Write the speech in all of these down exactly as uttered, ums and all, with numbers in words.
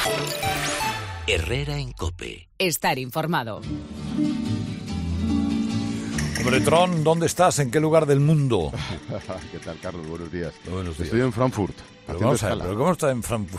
Herrera en COPE. Estar informado. Hombre, Tron, ¿dónde estás? ¿En qué lugar del mundo? ¿Qué tal, Carlos? Buenos días. Buenos días. Estoy en Frankfurt. Pero vamos a ver, ¿pero cómo estás en Frankfurt?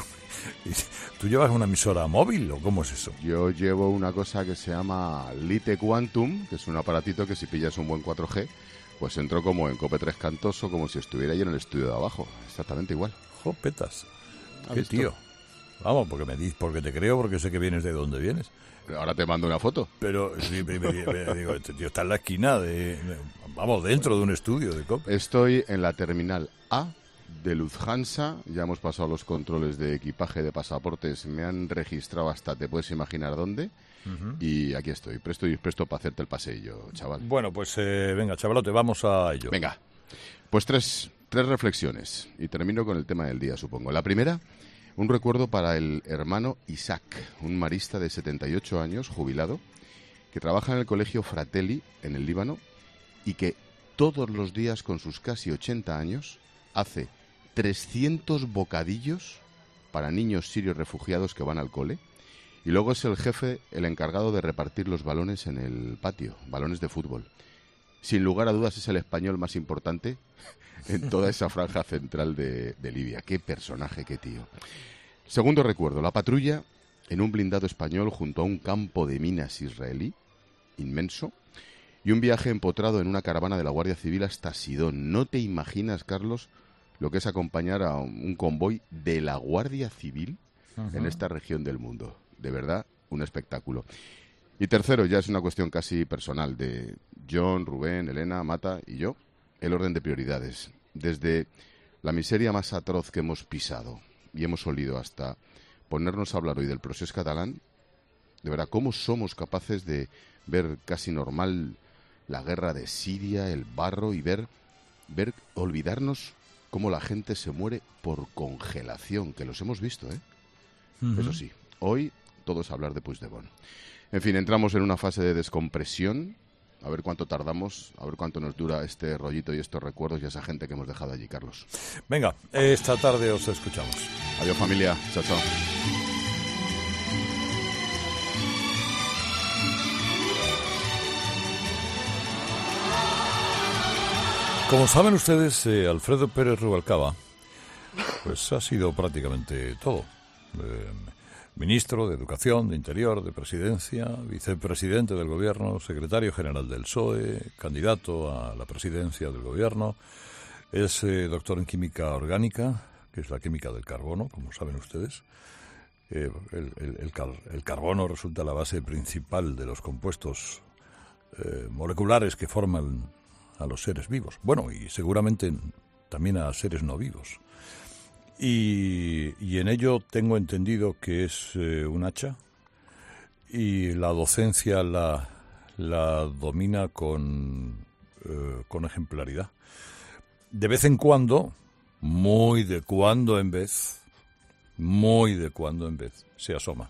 ¿Tú llevas una emisora móvil o cómo es eso? Yo llevo una cosa que se llama Lite Quantum, que es un aparatito que si pillas un buen cuatro G, pues entro como en Cope tres Cantos o como si estuviera ahí en el estudio de abajo. Exactamente igual. Jopetas. Qué tío. Vamos, porque me dices, porque te creo, porque sé que vienes de donde vienes. Ahora te mando una foto. Pero sí, me, me, me, digo, este tío está en la esquina de, vamos, dentro de un estudio de COPE. Estoy en la terminal A de Lufthansa. Ya hemos pasado los controles de equipaje, de pasaportes. Me han registrado hasta te puedes imaginar dónde. Uh-huh. Y aquí estoy, presto y presto para hacerte el paseillo, chaval. Bueno, pues eh, venga, chavalote, vamos a ello. Venga, pues tres, tres reflexiones. Y termino con el tema del día, supongo. La primera, un recuerdo para el hermano Isaac, un marista de setenta y ocho años, jubilado, que trabaja en el colegio Fratelli, en el Líbano, y que todos los días, con sus casi ochenta años, hace trescientos bocadillos para niños sirios refugiados que van al cole, y luego es el jefe, el encargado de repartir los balones en el patio, balones de fútbol. Sin lugar a dudas es el español más importante en toda esa franja central de, de Libia. Qué personaje, qué tío. Segundo recuerdo, la patrulla en un blindado español junto a un campo de minas israelí, inmenso, y un viaje empotrado en una caravana de la Guardia Civil hasta Sidón. No te imaginas, Carlos, lo que es acompañar a un convoy de la Guardia Civil uh-huh. en esta región del mundo. De verdad, un espectáculo. Y tercero, ya es una cuestión casi personal, de John, Rubén, Elena, Mata y yo, el orden de prioridades. Desde la miseria más atroz que hemos pisado y hemos olido hasta ponernos a hablar hoy del procés catalán, de verdad, ¿cómo somos capaces de ver casi normal la guerra de Siria, el barro y ver, ver olvidarnos cómo la gente se muere por congelación, que los hemos visto, ¿eh? Uh-huh. Eso sí, hoy todo es hablar de Puigdemont. En fin, entramos en una fase de descompresión. A ver cuánto tardamos, a ver cuánto nos dura este rollito y estos recuerdos y esa gente que hemos dejado allí, Carlos. Venga, esta tarde os escuchamos. Adiós, familia. Chao, chao. Como saben ustedes, eh, Alfredo Pérez Rubalcaba pues ha sido prácticamente todo. Eh, Ministro de Educación, de Interior, de Presidencia, vicepresidente del Gobierno, secretario general del P S O E, candidato a la presidencia del Gobierno. Es eh, doctor en Química Orgánica, que es la química del carbono, como saben ustedes. Eh, el, el, el, car- el carbono resulta la base principal de los compuestos eh, moleculares que forman a los seres vivos. Bueno, y seguramente también a seres no vivos. Y, y en ello tengo entendido que es eh, un hacha y la docencia la, la domina con, eh, con ejemplaridad. De vez en cuando, muy de cuando en vez, muy de cuando en vez, se asoma.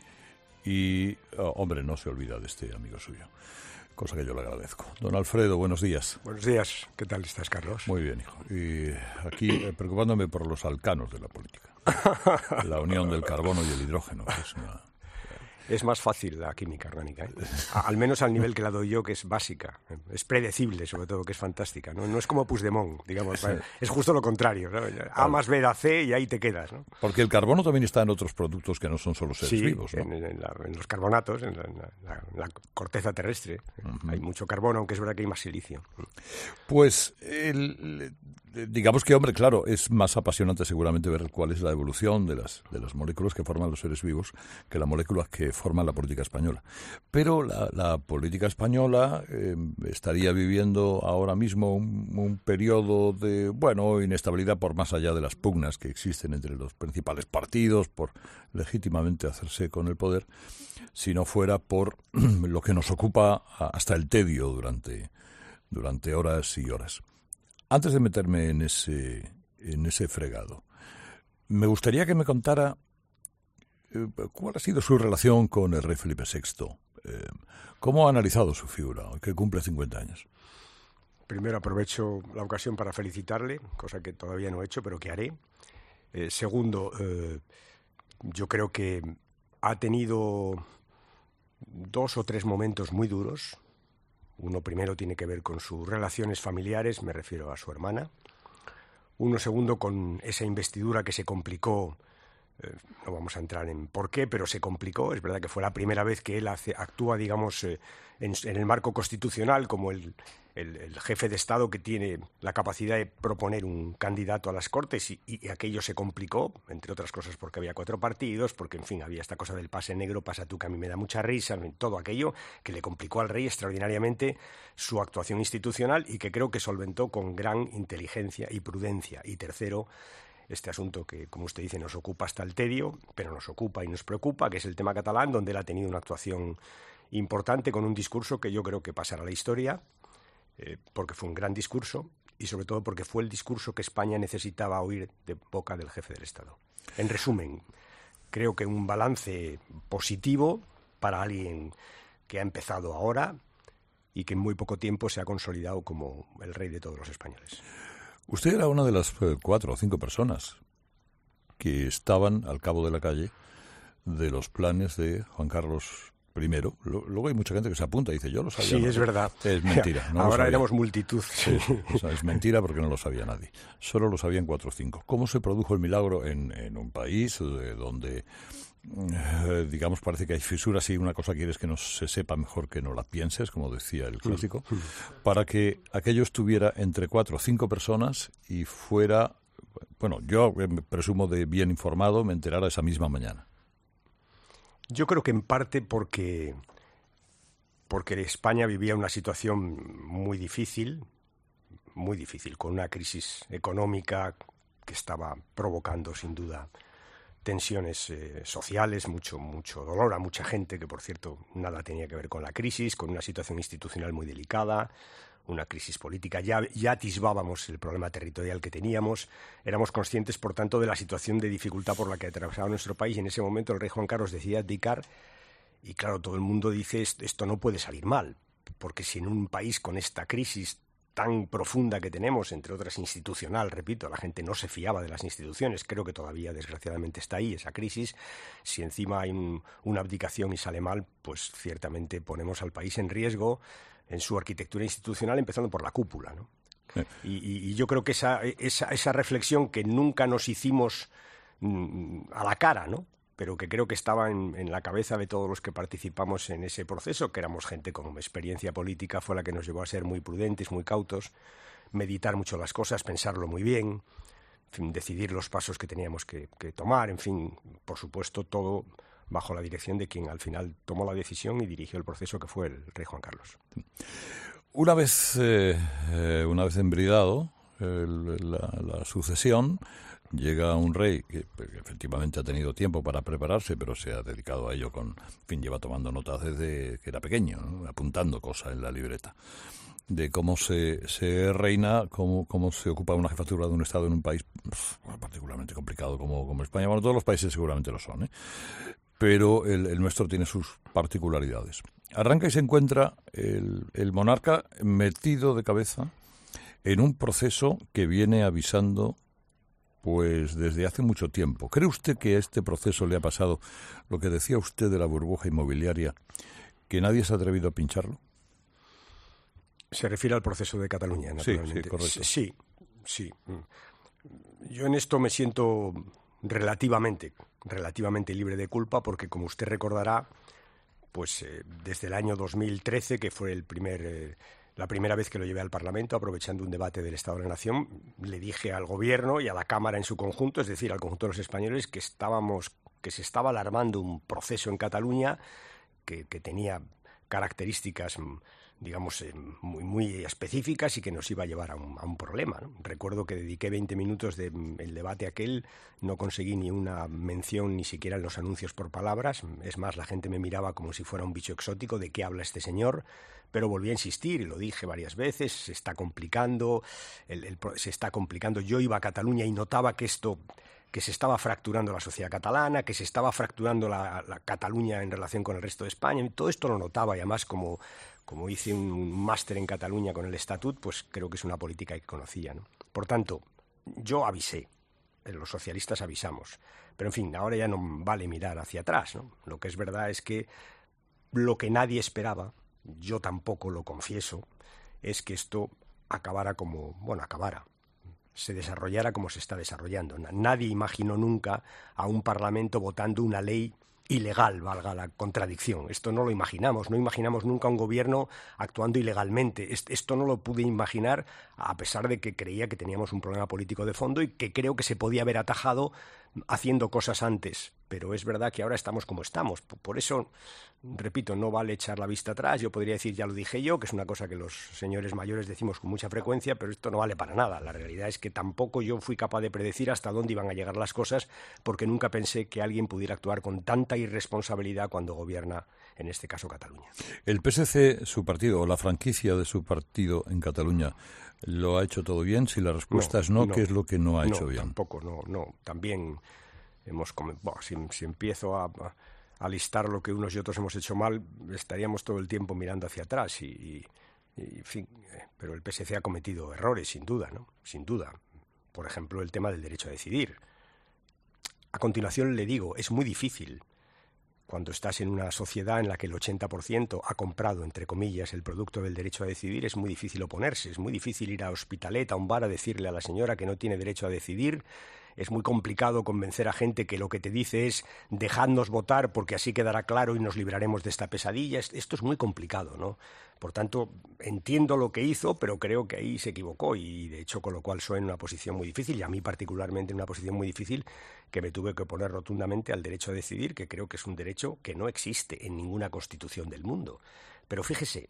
Y, oh, hombre, no se olvida de este amigo suyo, cosa que yo le agradezco. Don Alfredo, buenos días. Buenos días. ¿Qué tal estás, Carlos? Muy bien, hijo. Y aquí eh, preocupándome por los alcanos de la política. La unión del carbono y el hidrógeno, que es una... Es más fácil la química orgánica, ¿eh? Al menos al nivel que la doy yo, que es básica. Es predecible, sobre todo, que es fantástica. No, no es como Puigdemont, digamos. Es justo lo contrario, ¿no? A más B da C y ahí te quedas, ¿no? Porque el carbono también está en otros productos que no son solo seres sí, vivos, ¿no? en, en, la, en los carbonatos, en la, en la, en la corteza terrestre. Uh-huh. Hay mucho carbono, aunque es verdad que hay más silicio. Pues, el, digamos que, hombre, claro, es más apasionante seguramente ver cuál es la evolución de las, de las moléculas que forman los seres vivos que las moléculas que forman la política española. Pero la, la política española eh, estaría viviendo ahora mismo un, un periodo de, bueno, inestabilidad por más allá de las pugnas que existen entre los principales partidos por legítimamente hacerse con el poder, si no fuera por lo que nos ocupa hasta el tedio durante, durante horas y horas. Antes de meterme en ese, en ese fregado, me gustaría que me contara ¿cuál ha sido su relación con el rey Felipe sexto? Eh, ¿Cómo ha analizado su figura, que cumple cincuenta años? Primero aprovecho la ocasión para felicitarle, cosa que todavía no he hecho, pero que haré. Eh, segundo, eh, yo creo que ha tenido dos o tres momentos muy duros. Uno primero tiene que ver con sus relaciones familiares, me refiero a su hermana. Uno segundo con esa investidura que se complicó, eh, no vamos a entrar en por qué, pero se complicó. Es verdad que fue la primera vez que él hace, actúa, digamos, eh, en, en el marco constitucional como el, el, el jefe de Estado que tiene la capacidad de proponer un candidato a las Cortes y, y aquello se complicó, entre otras cosas porque había cuatro partidos, porque, en fin, había esta cosa del pase negro, pasa tú, que a mí me da mucha risa, en fin, todo aquello que le complicó al rey extraordinariamente su actuación institucional y que creo que solventó con gran inteligencia y prudencia. Y tercero, este asunto que, como usted dice, nos ocupa hasta el tedio, pero nos ocupa y nos preocupa, que es el tema catalán, donde él ha tenido una actuación importante con un discurso que yo creo que pasará a la historia, eh, porque fue un gran discurso y sobre todo porque fue el discurso que España necesitaba oír de boca del jefe del Estado. En resumen, creo que un balance positivo para alguien que ha empezado ahora y que en muy poco tiempo se ha consolidado como el rey de todos los españoles. Usted era una de las eh, cuatro o cinco personas que estaban al cabo de la calle de los planes de Juan Carlos primero. Luego hay mucha gente que se apunta y dice, yo lo sabía. Sí, no, es verdad. Es mentira. No Ahora éramos multitud. Sí, o sea, es mentira porque no lo sabía nadie. Solo lo sabían cuatro o cinco. ¿Cómo se produjo el milagro en, en un país eh, donde, eh, digamos, parece que hay fisuras y una cosa quieres que no se sepa mejor que no la pienses, como decía el clásico, para que aquello estuviera entre cuatro o cinco personas y fuera, bueno, yo me presumo de bien informado, me enterara esa misma mañana? Yo creo que en parte porque, porque España vivía una situación muy difícil, muy difícil, con una crisis económica que estaba provocando sin duda tensiones eh, sociales, mucho, mucho dolor a mucha gente que, por cierto, nada tenía que ver con la crisis, con una situación institucional muy delicada, una crisis política. Ya, ya atisbábamos el problema territorial que teníamos, éramos conscientes, por tanto, de la situación de dificultad por la que atravesaba nuestro país, y en ese momento el rey Juan Carlos decide abdicar, y claro, todo el mundo dice, esto no puede salir mal, porque si en un país con esta crisis tan profunda que tenemos, entre otras institucional, repito, la gente no se fiaba de las instituciones, creo que todavía desgraciadamente está ahí esa crisis, si encima hay un, una abdicación y sale mal, pues ciertamente ponemos al país en riesgo en su arquitectura institucional, empezando por la cúpula, ¿no? Sí. Y, y, y yo creo que esa, esa, esa reflexión que nunca nos hicimos mm, a la cara, ¿no?, pero que creo que estaba en, en la cabeza de todos los que participamos en ese proceso, que éramos gente con experiencia política, fue la que nos llevó a ser muy prudentes, muy cautos, meditar mucho las cosas, pensarlo muy bien, en fin, decidir los pasos que teníamos que, que tomar, en fin, por supuesto, todo bajo la dirección de quien al final tomó la decisión y dirigió el proceso, que fue el rey Juan Carlos. Una vez, eh, eh, una vez embridado el, la, la sucesión, llega un rey que, que efectivamente ha tenido tiempo para prepararse, pero se ha dedicado a ello con, en fin, lleva tomando notas desde que era pequeño, ¿no?, apuntando cosas en la libreta de cómo se, se reina, cómo, cómo se ocupa una jefatura de un Estado en un país pff, particularmente complicado como, como España. Bueno, todos los países seguramente lo son, ¿eh? Pero el, el nuestro tiene sus particularidades. Arranca y se encuentra el, el monarca metido de cabeza en un proceso que viene avisando pues desde hace mucho tiempo. ¿Cree usted que a este proceso le ha pasado lo que decía usted de la burbuja inmobiliaria, que nadie se ha atrevido a pincharlo? Se refiere al proceso de Cataluña, naturalmente. Sí, sí, correcto. Sí, sí. Yo en esto me siento relativamente, relativamente libre de culpa, porque como usted recordará, pues eh, desde el año dos mil trece, que fue el primer, eh, la primera vez que lo llevé al Parlamento, aprovechando un debate del Estado de la Nación, le dije al Gobierno y a la Cámara en su conjunto, es decir, al conjunto de los españoles, que estábamos, que se estaba alarmando un proceso en Cataluña que, que tenía características, digamos, eh, muy, muy específicas y que nos iba a llevar a un, a un problema, ¿no? Recuerdo que dediqué veinte minutos del de, debate aquel, no conseguí ni una mención ni siquiera en los anuncios por palabras, es más, la gente me miraba como si fuera un bicho exótico, ¿de qué habla este señor? Pero volví a insistir y lo dije varias veces, se está complicando, el, el, se está complicando. Yo iba a Cataluña y notaba que esto, que se estaba fracturando la sociedad catalana, que se estaba fracturando la, la Cataluña en relación con el resto de España, y todo esto lo notaba, y además como... Como hice un máster en Cataluña con el Estatut, pues creo que es una política que conocía, ¿no? Por tanto, yo avisé, los socialistas avisamos, Pero en fin, ahora ya no vale mirar hacia atrás, ¿no? Lo que es verdad es que lo que nadie esperaba, yo tampoco lo confieso, es que esto acabara como, bueno, acabara, se desarrollara como se está desarrollando. Nadie imaginó nunca a un Parlamento votando una ley ilegal, valga la contradicción. Esto no lo imaginamos, no imaginamos nunca un gobierno actuando ilegalmente. Esto no lo pude imaginar, a pesar de que creía que teníamos un problema político de fondo y que creo que se podía haber atajado haciendo cosas antes. Pero es verdad que ahora estamos como estamos. Por eso, repito, no vale echar la vista atrás. Yo podría decir, ya lo dije yo, que es una cosa que los señores mayores decimos con mucha frecuencia, pero esto no vale para nada. La realidad es que tampoco yo fui capaz de predecir hasta dónde iban a llegar las cosas, porque nunca pensé que alguien pudiera actuar con tanta irresponsabilidad cuando gobierna, en este caso, Cataluña. ¿El P S C, su partido, o la franquicia de su partido en Cataluña, lo ha hecho todo bien? Si la respuesta no, es no, no, ¿qué es lo que no ha no, hecho bien? Tampoco, no, no. También hemos bueno, si, si empiezo a, a listar lo que unos y otros hemos hecho mal, estaríamos todo el tiempo mirando hacia atrás y, y, y en fin, eh, pero el P S C ha cometido errores, sin duda, ¿no? Sin duda. Por ejemplo, el tema del derecho a decidir. A continuación le digo, es muy difícil cuando estás en una sociedad en la que el ochenta por ciento ha comprado, entre comillas, el producto del derecho a decidir, es muy difícil oponerse, es muy difícil ir a Hospitalet, a un bar, a decirle a la señora que no tiene derecho a decidir. Es muy complicado convencer a gente que lo que te dice es dejadnos votar porque así quedará claro y nos libraremos de esta pesadilla. Esto es muy complicado, ¿no? Por tanto, entiendo lo que hizo, pero creo que ahí se equivocó y, de hecho, con lo cual soy en una posición muy difícil, y a mí particularmente en una posición muy difícil, que me tuve que oponer rotundamente al derecho a decidir, que creo que es un derecho que no existe en ninguna constitución del mundo. Pero fíjese,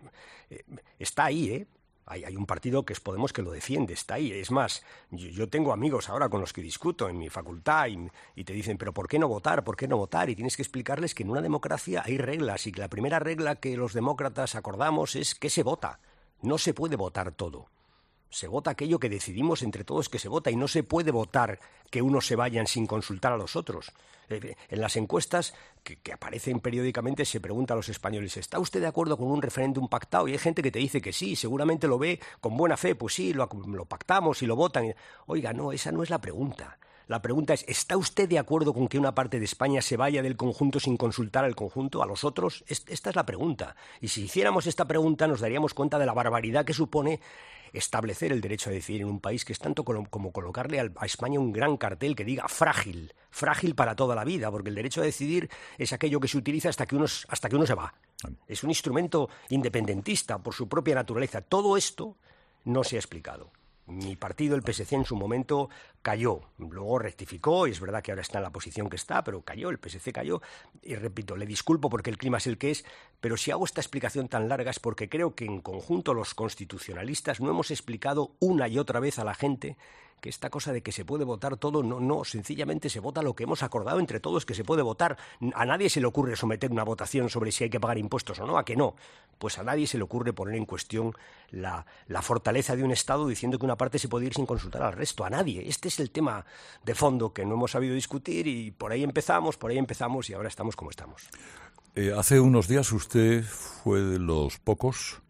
está ahí, ¿eh? Hay, hay un partido que es Podemos que lo defiende, está ahí. Es más, yo, yo tengo amigos ahora con los que discuto en mi facultad y, y te dicen, pero ¿por qué no votar? ¿Por qué no votar? Y tienes que explicarles que en una democracia hay reglas y que la primera regla que los demócratas acordamos es que se vota. No se puede votar todo. Se vota aquello que decidimos entre todos que se vota y no se puede votar que unos se vayan sin consultar a los otros. En las encuestas que, que aparecen periódicamente se pregunta a los españoles, ¿está usted de acuerdo con un referéndum pactado? Y hay gente que te dice que sí, seguramente lo ve con buena fe, pues sí, lo, lo pactamos y lo votan. Oiga, no, esa no es la pregunta. La pregunta es, ¿está usted de acuerdo con que una parte de España se vaya del conjunto sin consultar al conjunto, a los otros? Esta es la pregunta. Y si hiciéramos esta pregunta nos daríamos cuenta de la barbaridad que supone establecer el derecho a decidir en un país, que es tanto como colocarle a España un gran cartel que diga frágil, frágil para toda la vida, porque el derecho a decidir es aquello que se utiliza hasta que uno, hasta que uno se va. Es un instrumento independentista por su propia naturaleza. Todo esto no se ha explicado. Mi partido, el P S C, en su momento cayó, luego rectificó y es verdad que ahora está en la posición que está, pero cayó, el P S C cayó y repito, le disculpo porque el clima es el que es, pero si hago esta explicación tan larga es porque creo que en conjunto los constitucionalistas no hemos explicado una y otra vez a la gente que esta cosa de que se puede votar todo, no, no, sencillamente se vota lo que hemos acordado entre todos que se puede votar. A nadie se le ocurre someter una votación sobre si hay que pagar impuestos o no, ¿a que no? Pues a nadie se le ocurre poner en cuestión la, la fortaleza de un Estado diciendo que una parte se puede ir sin consultar al resto, a nadie. Este es el tema de fondo que no hemos sabido discutir y por ahí empezamos, por ahí empezamos y ahora estamos como estamos. Eh, hace unos días usted fue de los pocos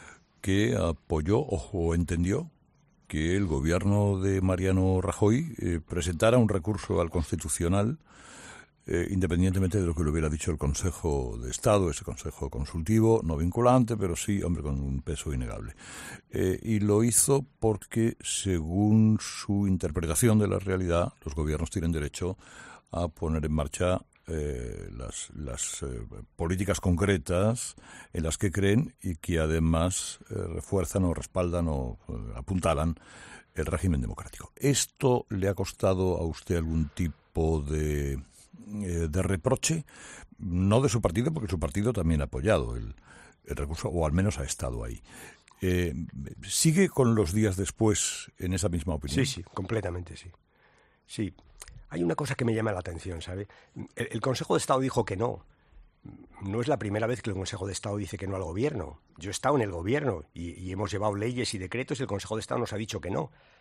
que apoyó o entendió que el gobierno de Mariano Rajoy eh, presentara un recurso al Constitucional, eh, independientemente de lo que le hubiera dicho el Consejo de Estado, ese Consejo consultivo, no vinculante, pero sí, hombre, con un peso innegable. Eh, y lo hizo porque, según su interpretación de la realidad, los gobiernos tienen derecho a poner en marcha Eh, las, las eh, políticas concretas en las que creen y que además eh, refuerzan o respaldan o eh, apuntalan el régimen democrático. ¿Esto le ha costado a usted algún tipo de, eh, de reproche? No de su partido, porque su partido también ha apoyado el, el recurso, o al menos ha estado ahí. Eh, ¿Sigue con los días después en esa misma opinión? Sí, sí, completamente sí. Sí. Hay una cosa que me llama la atención, ¿sabe? El, el Consejo de Estado dijo que no. No es la primera vez que el Consejo de Estado dice que no al Gobierno. Yo he estado en el Gobierno y, y hemos llevado leyes y decretos y el Consejo de Estado nos ha dicho que no.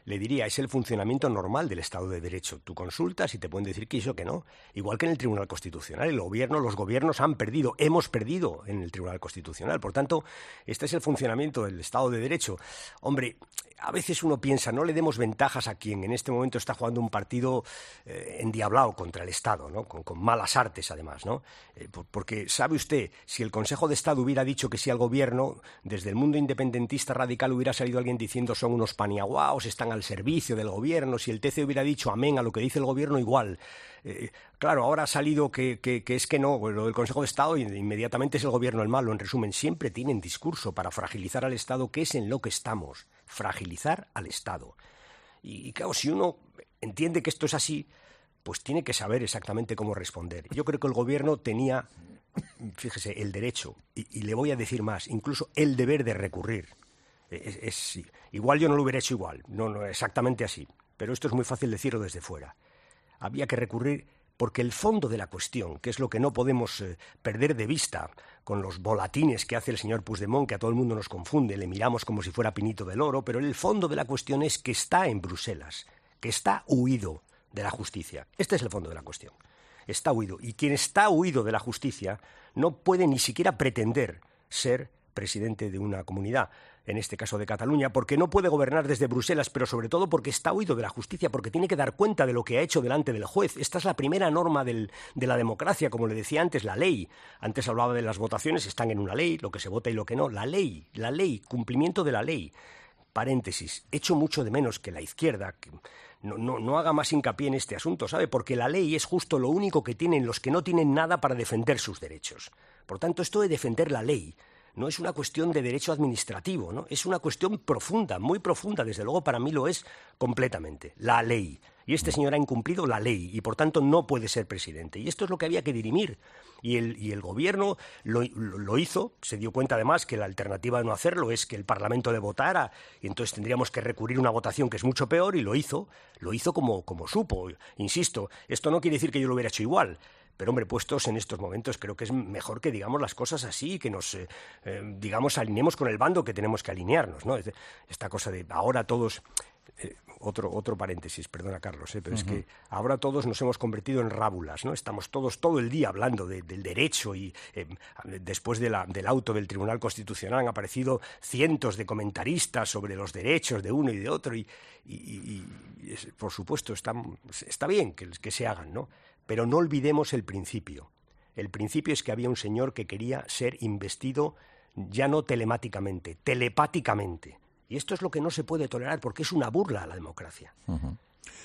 le diría, es el funcionamiento normal del Estado de Derecho. Tú consultas y te pueden decir que eso, que no. Igual que en el Tribunal Constitucional, el gobierno, los gobiernos han perdido, hemos perdido en el Tribunal Constitucional. Por tanto, este es el funcionamiento del Estado de Derecho. Hombre, a veces uno piensa, no le demos ventajas a quien en este momento está jugando un partido eh, endiablado contra el Estado, ¿no? Con, con malas artes, además, ¿no? Eh, por, porque, ¿sabe usted, si el Consejo de Estado hubiera dicho que sí al gobierno, desde el mundo independentista radical hubiera salido alguien diciendo son unos paniaguaos, están al servicio del gobierno, si el T C hubiera dicho amén a lo que dice el gobierno, igual. Eh, claro, ahora ha salido que, que, que es que no, lo del Consejo de Estado, y inmediatamente es el gobierno el malo. En resumen, siempre tienen discurso para fragilizar al Estado, que es en lo que estamos, fragilizar al Estado. Y, y claro, si uno entiende que esto es así, pues tiene que saber exactamente cómo responder. Yo creo que el gobierno tenía, fíjese, el derecho, y, y le voy a decir más, incluso el deber de recurrir. Es, es, igual yo no lo hubiera hecho igual, no, no exactamente así, pero esto es muy fácil decirlo desde fuera. Había que recurrir porque el fondo de la cuestión, que es lo que no podemos eh, perder de vista con los volatines que hace el señor Puigdemont, que a todo el mundo nos confunde, le miramos como si fuera Pinito del Oro, pero el fondo de la cuestión es que está en Bruselas, que está huido de la justicia. Este es el fondo de la cuestión. Está huido. Y quien está huido de la justicia no puede ni siquiera pretender ser presidente de una comunidad, en este caso de Cataluña, porque no puede gobernar desde Bruselas, pero sobre todo porque está huido de la justicia, porque tiene que dar cuenta de lo que ha hecho delante del juez. Esta es la primera norma del, de la democracia, como le decía antes, la ley. Antes hablaba de las votaciones, están en una ley, lo que se vota y lo que no. La ley, la ley, cumplimiento de la ley. Paréntesis, echo mucho de menos que la izquierda que no, no, no haga más hincapié en este asunto, ¿sabe? Porque la ley es justo lo único que tienen los que no tienen nada para defender sus derechos. Por tanto, esto de defender la ley no es una cuestión de derecho administrativo, ¿no? Es una cuestión profunda, muy profunda, desde luego para mí lo es completamente, la ley. Y este señor ha incumplido la ley y, por tanto, no puede ser presidente. Y esto es lo que había que dirimir. Y el, y el gobierno lo, lo, lo hizo, se dio cuenta además que la alternativa de no hacerlo es que el Parlamento le votara y entonces tendríamos que recurrir a una votación que es mucho peor, y lo hizo, lo hizo como, como supo. Insisto, esto no quiere decir que yo lo hubiera hecho igual. Pero, hombre, puestos en estos momentos, creo que es mejor que digamos las cosas así, que nos, eh, eh, digamos, alineemos con el bando que tenemos que alinearnos, ¿no? Esta cosa de ahora todos... Eh, otro, otro paréntesis, perdona, Carlos, eh, pero uh-huh. es que ahora todos nos hemos convertido en rábulas, ¿no? Estamos todos todo el día hablando de, del derecho y eh, después de la, del auto del Tribunal Constitucional han aparecido cientos de comentaristas sobre los derechos de uno y de otro y, y, y, y es, por supuesto, está, está bien que, que se hagan, ¿no? Pero no olvidemos el principio. El principio es que había un señor que quería ser investido ya no telemáticamente, telepáticamente. Y esto es lo que no se puede tolerar porque es una burla a la democracia. Uh-huh.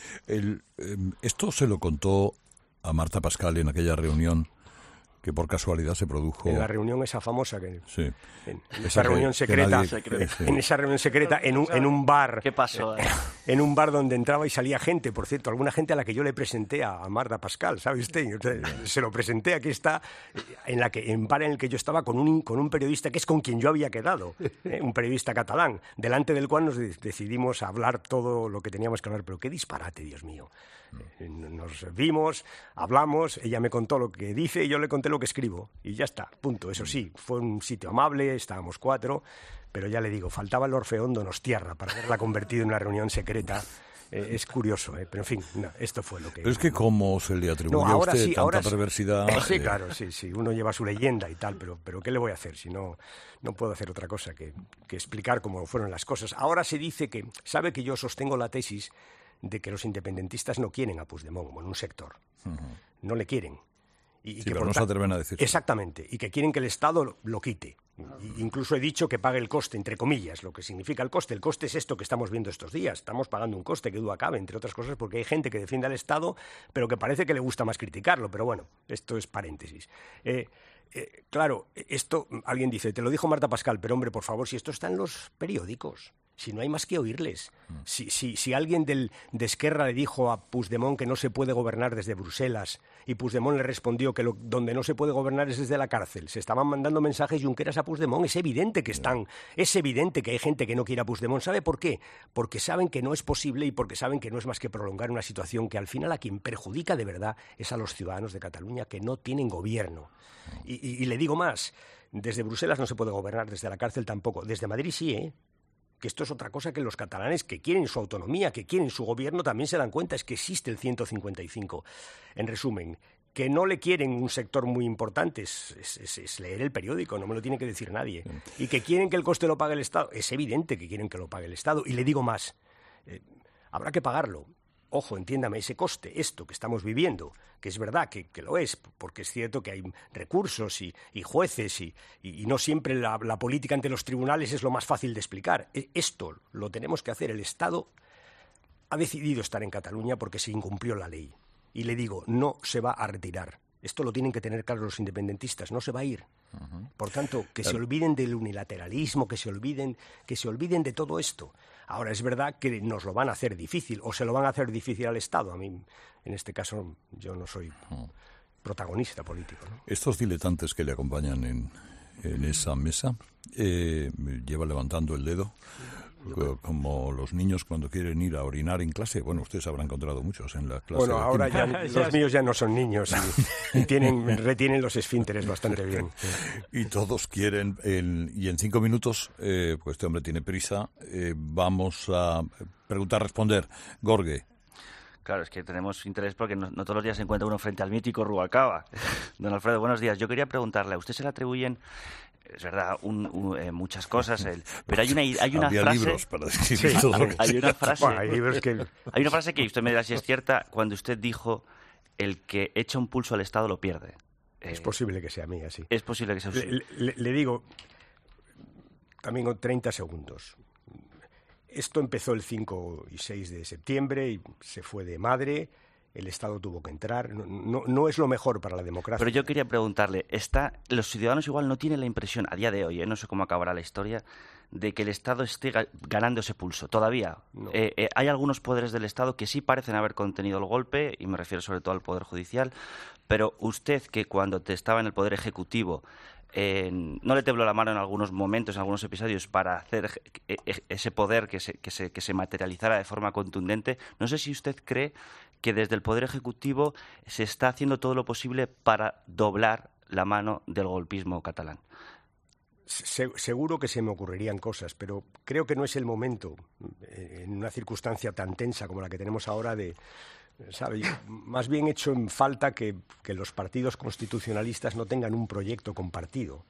El, eh, esto se lo contó a Marta Pascal en aquella reunión que por casualidad se produjo... En la reunión esa famosa que... Sí. En, en esa, esa reunión que, secreta, que nadie, secreta. En esa reunión secreta, en un, en un bar... ¿Qué pasó? Eh? En un bar donde entraba y salía gente, por cierto, alguna gente a la que yo le presenté a, a Marta Pascal, ¿sabe usted? Se lo presenté, aquí está, en la que en bar en el que yo estaba con un, con un periodista que es con quien yo había quedado, ¿eh? Un periodista catalán, delante del cual nos de, decidimos hablar todo lo que teníamos que hablar. Pero qué disparate, Dios mío. Nos vimos, hablamos, ella me contó lo que dice y yo le conté lo que escribo y ya está, punto. Eso sí, fue un sitio amable, estábamos cuatro, pero ya le digo, faltaba el Orfeón Donostiarra para haberla convertido en una reunión secreta. Eh, es curioso, eh, pero en fin, no, esto fue lo que... Pero es que cómo se le atribuye no, a usted sí, tanta perversidad... Sí, eh... claro, sí, sí, uno lleva su leyenda y tal, pero, pero ¿qué le voy a hacer si no, no puedo hacer otra cosa que, que explicar cómo fueron las cosas? Ahora se dice que, sabe que yo sostengo la tesis de que los independentistas no quieren a Puigdemont, bueno, un sector, uh-huh. no le quieren. Y, sí, y que pero no se atreven a decir. Exactamente, y que quieren que el Estado lo, lo quite. Y, incluso he dicho que pague el coste, entre comillas, lo que significa el coste. El coste es esto que estamos viendo estos días. Estamos pagando un coste que duda cabe, entre otras cosas, porque hay gente que defiende al Estado, pero que parece que le gusta más criticarlo. Pero bueno, esto es paréntesis. Eh, eh, claro, esto, alguien dice, te lo dijo Marta Pascal, pero hombre, por favor, si esto está en los periódicos... Si no hay más que oírles. Si, si, si alguien del, de Esquerra le dijo a Puigdemont que no se puede gobernar desde Bruselas y Puigdemont le respondió que lo, donde no se puede gobernar es desde la cárcel, se estaban mandando mensajes Junqueras a Puigdemont. Es evidente que están, es evidente que hay gente que no quiere a Puigdemont. ¿Sabe por qué? Porque saben que no es posible y porque saben que no es más que prolongar una situación que al final a quien perjudica de verdad es a los ciudadanos de Cataluña que no tienen gobierno. Y, y, y le digo más, desde Bruselas no se puede gobernar, desde la cárcel tampoco. Desde Madrid sí, ¿eh? que esto es otra cosa que los catalanes que quieren su autonomía, que quieren su gobierno, también se dan cuenta, es que existe el ciento cincuenta y cinco. En resumen, que no le quieren un sector muy importante es, es, es leer el periódico, no me lo tiene que decir nadie. Y que quieren que el coste lo pague el Estado, es evidente que quieren que lo pague el Estado. Y le digo más, eh, habrá que pagarlo. Ojo, entiéndame, ese coste, esto que estamos viviendo, que es verdad que, que lo es, porque es cierto que hay recursos y, y jueces y, y, y no siempre la, la política ante los tribunales es lo más fácil de explicar. Esto lo tenemos que hacer. El Estado ha decidido estar en Cataluña porque se incumplió la ley. Y le digo, no se va a retirar. Esto lo tienen que tener claro los independentistas, no se va a ir. Uh-huh. Por tanto, que se olviden del unilateralismo, que se olviden, que se olviden de todo esto. Ahora, es verdad que nos lo van a hacer difícil, o se lo van a hacer difícil al Estado. A mí, en este caso, yo no soy protagonista político, ¿no? Estos diletantes que le acompañan en, en esa mesa, eh, lleva levantando el dedo, como los niños cuando quieren ir a orinar en clase. Bueno, ustedes habrán encontrado muchos en la clase. Bueno, ahora ya los míos ya no son niños y, y tienen, retienen los esfínteres bastante bien. Y todos quieren, el, y en cinco minutos, eh, pues este hombre tiene prisa, eh, vamos a preguntar, responder. Gorge. Claro, es que tenemos interés porque no, no todos los días se encuentra uno frente al mítico Rubalcaba. Don Alfredo, buenos días. Yo quería preguntarle, ¿a usted se le atribuyen, es verdad, un, un, eh, muchas cosas, el, pero hay una, hay una Había frase... libros para describir todo lo que... Hay una frase... Bueno, hay libros que... Hay una frase que usted me dirá si es cierta, cuando usted dijo, el que echa un pulso al Estado lo pierde. Es eh, posible que sea mía, sí. Es posible que sea usted. Le, le, le digo, también con treinta segundos. Esto empezó el cinco y seis de septiembre y se fue de madre. El Estado tuvo que entrar. No, no, no es lo mejor para la democracia. Pero yo quería preguntarle, está, los ciudadanos igual no tienen la impresión, a día de hoy, ¿eh? No sé cómo acabará la historia, de que el Estado esté ganando ese pulso. Todavía. No. Eh, eh, hay algunos poderes del Estado que sí parecen haber contenido el golpe, y me refiero sobre todo al Poder Judicial, pero usted, que cuando te estaba en el Poder Ejecutivo, Eh, no le tembló la mano en algunos momentos, en algunos episodios, para hacer ese poder que se, que se, que se materializara de forma contundente. No sé si usted cree que desde el Poder Ejecutivo se está haciendo todo lo posible para doblar la mano del golpismo catalán. Se, seguro que se me ocurrirían cosas, pero creo que no es el momento, en una circunstancia tan tensa como la que tenemos ahora, de... ¿sabe? Más bien hecho en falta que, que los partidos constitucionalistas no tengan un proyecto compartido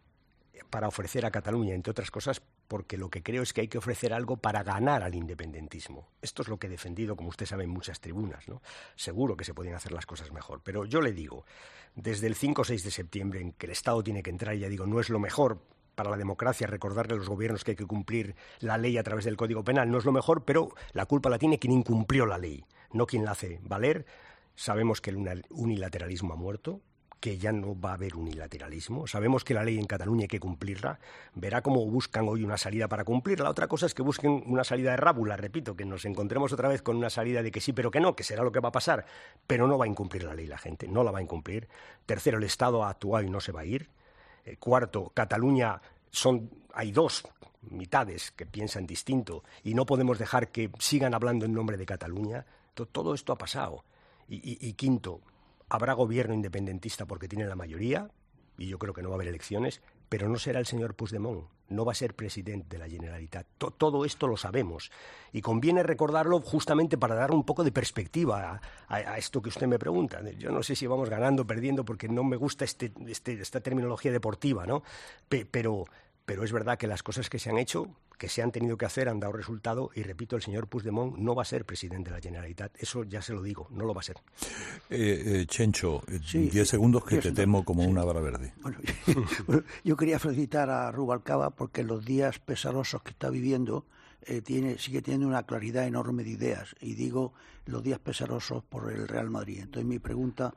para ofrecer a Cataluña, entre otras cosas, porque lo que creo es que hay que ofrecer algo para ganar al independentismo. Esto es lo que he defendido, como usted sabe, en muchas tribunas, ¿no? Seguro que se podían hacer las cosas mejor, pero yo le digo, desde el cinco o seis de septiembre, en que el Estado tiene que entrar, y ya digo, no es lo mejor para la democracia recordarle a los gobiernos que hay que cumplir la ley a través del Código Penal, no es lo mejor, pero la culpa la tiene quien incumplió la ley, no quien la hace valer. Sabemos que el unilateralismo ha muerto, que ya no va a haber unilateralismo. Sabemos que la ley en Cataluña hay que cumplirla. Verá cómo buscan hoy una salida para cumplirla. Otra cosa es que busquen una salida de rábula, repito, que nos encontremos otra vez con una salida de que sí, pero que no, que será lo que va a pasar. Pero no va a incumplir la ley la gente, no la va a incumplir. Tercero, el Estado ha actuado y no se va a ir. Eh, cuarto, Cataluña, son, hay dos mitades que piensan distinto y no podemos dejar que sigan hablando en nombre de Cataluña. Todo esto ha pasado. Y, y, y quinto, habrá gobierno independentista porque tiene la mayoría, y yo creo que no va a haber elecciones, pero no será el señor Puigdemont, no va a ser presidente de la Generalitat. To- todo esto lo sabemos, y conviene recordarlo justamente para dar un poco de perspectiva a, a, a esto que usted me pregunta. Yo no sé si vamos ganando o perdiendo, porque no me gusta este, este, esta terminología deportiva, ¿no? Pe- pero, pero es verdad que las cosas que se han hecho, que se han tenido que hacer, han dado resultado, y repito, el señor Puigdemont no va a ser presidente de la Generalitat, eso ya se lo digo, no lo va a ser. Eh, eh, Chencho, Sí, diez segundos que diez te segundos. temo como Sí. una vara verde. Bueno, bueno, yo quería felicitar a Rubalcaba porque los días pesarosos que está viviendo eh, tiene, sigue teniendo una claridad enorme de ideas. Y digo los días pesarosos por el Real Madrid. Entonces mi pregunta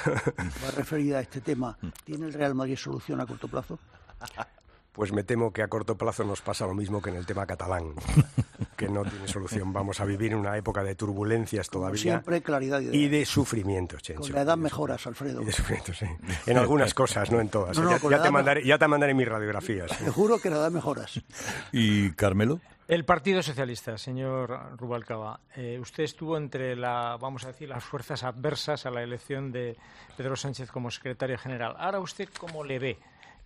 va referida a este tema. ¿Tiene el Real Madrid solución a corto plazo? Pues me temo que a corto plazo nos pasa lo mismo que en el tema catalán, que no tiene solución. Vamos a vivir una época de turbulencias Como todavía siempre, claridad de ideas. y de sufrimiento, Chencho. Con la edad Y de mejoras, sufrimiento. Alfredo. Y de sufrimiento, sí. En algunas cosas, no en todas. No, no, ya, con ya la te edad mandaré, ya te mandaré mis radiografías. Te juro que la edad mejoras. ¿Y Carmelo? El Partido Socialista, señor Rubalcaba, eh, usted estuvo entre la, vamos a decir, las fuerzas adversas a la elección de Pedro Sánchez como secretario general. Ahora, ¿usted cómo le ve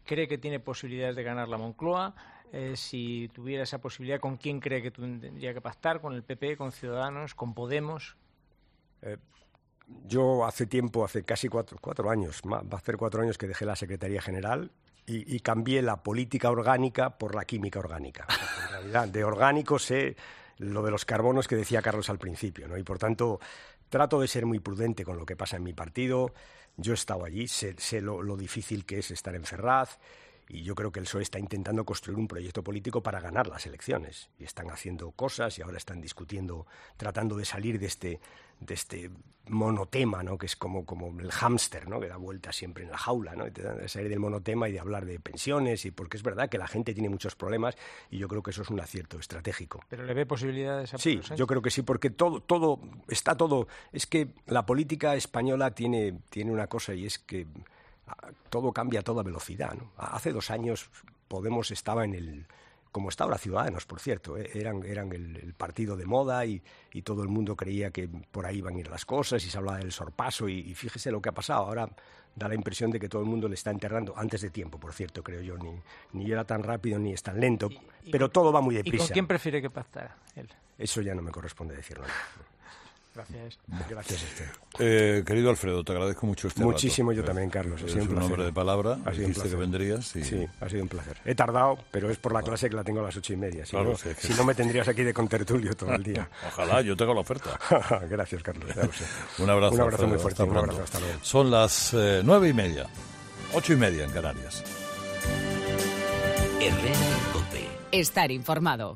cree que tiene posibilidades de ganar la Moncloa. Eh, si tuviera esa posibilidad, ¿con quién cree que tendría que pactar? ¿Con el P P, con Ciudadanos, con Podemos? Eh, yo hace tiempo, hace casi cuatro, cuatro años, va a hacer cuatro años que dejé la Secretaría General y, y cambié la política orgánica por la química orgánica. En realidad, de orgánico sé lo de los carbonos que decía Carlos al principio, ¿no? Y por tanto trato de ser muy prudente con lo que pasa en mi partido. Yo he estado allí, sé, sé lo, lo difícil que es estar en Ferraz. Y yo creo que el P S O E está intentando construir un proyecto político para ganar las elecciones. Y están haciendo cosas y ahora están discutiendo, tratando de salir de este, de este monotema, ¿no? Que es como, como el hámster, ¿no? Que da vueltas siempre en la jaula, ¿no? Y te dan de salir del monotema y de hablar de pensiones, y porque es verdad que la gente tiene muchos problemas y yo creo que eso es un acierto estratégico. ¿Pero le ve posibilidades a Sí, Pedro Sánchez? yo creo que sí, porque todo, todo, está todo... Es que la política española tiene, tiene una cosa, y es que todo cambia a toda velocidad, ¿no? Hace dos años Podemos estaba en el... como está ahora Ciudadanos, por cierto, ¿eh? eran, eran el, el partido de moda y, y todo el mundo creía que por ahí iban a ir las cosas y se hablaba del sorpaso y, y fíjese lo que ha pasado. Ahora da la impresión de que todo el mundo le está enterrando, antes de tiempo, por cierto, creo yo, ni, ni era tan rápido ni es tan lento, ¿Y, y pero con, todo va muy ¿Y deprisa. con quién prefiere que pactara él? Eso ya no me corresponde decirlo. Gracias. Gracias a usted. Eh, querido Alfredo, te agradezco mucho este Muchísimo, rato. yo también, Carlos. Ha Es sido un un placer. hombre de palabra, Ha sido un dijiste placer. que vendrías. Y... Sí, ha sido un placer. He tardado, pero es por la clase que la tengo a las ocho y media. Si, Claro, no, sí, es que- si no, me tendrías aquí de contertulio todo el día. Ojalá, yo tengo la oferta. Gracias, Carlos. Ya lo sé. Un abrazo, Un abrazo Alfredo, muy fuerte. hasta Un pronto. abrazo. Hasta luego. Son las eh, nueve y media, ocho y media en Canarias. Herrera en COPE. Estar informado.